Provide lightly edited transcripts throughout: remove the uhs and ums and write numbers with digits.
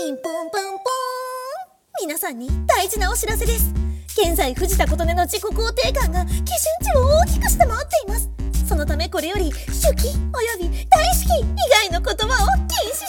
ピンポンパンポーン。皆さんに大事なお知らせです。現在藤田琴音の自己肯定感が基準値を大きく下回っています。そのためこれより手記および大好き以外の言葉を禁止します。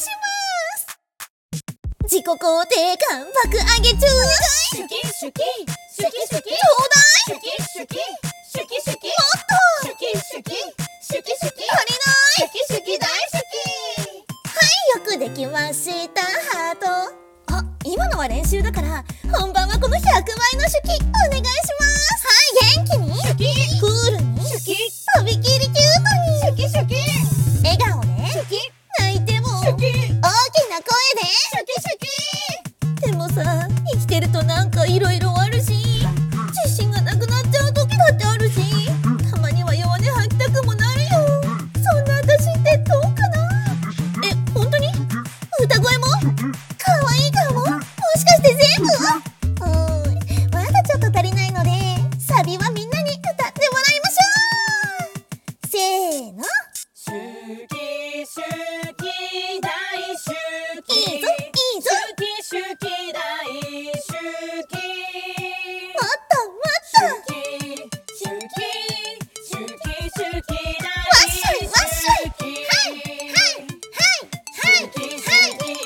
自己肯定感爆上げ中。 手記手記手記手記ちょうだい。 手記手記手記手記もっと。 手記手記手記手記足りない。 手記手記大好き。 よくできました、ハート。あ、今のは練習だから本番はこの100倍の手記お願いします。はい、元気に手記クールに手記とびきりキュートに手記手記笑顔で手記泣いても手記大きな声で手記手記でもさ、生きてるとなんかいろいろあるし自信がなくなっちゃう時だってあるし、たまには弱音吐きたくもなるよ。そんな私ってどうかな。え、本当に歌声も可愛い顔ももしかして全部？まだちょっと足りないのでサビはみんなに歌ってもらいましょう。せーの。 手記手記大手記いいぞいいぞ。 手記手記大手記もっともっと。 手記手記手記手記大ワッシュワッシュ。 手記はいはいはい手記手記はい大手記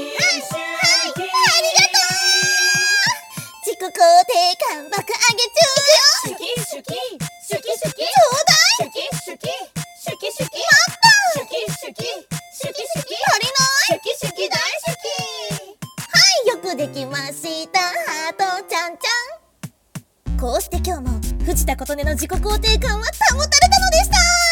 ありがとう。自己肯定感爆上げ中。 手記手記手記手記ちょうだい。 手記手記手記手記もっと。 手記手記手記手記足りない。 手記手記大好き。 はい、よくできました、ハートちゃんちゃん。こうして今日も藤田琴音の自己肯定感は保たれたのでした。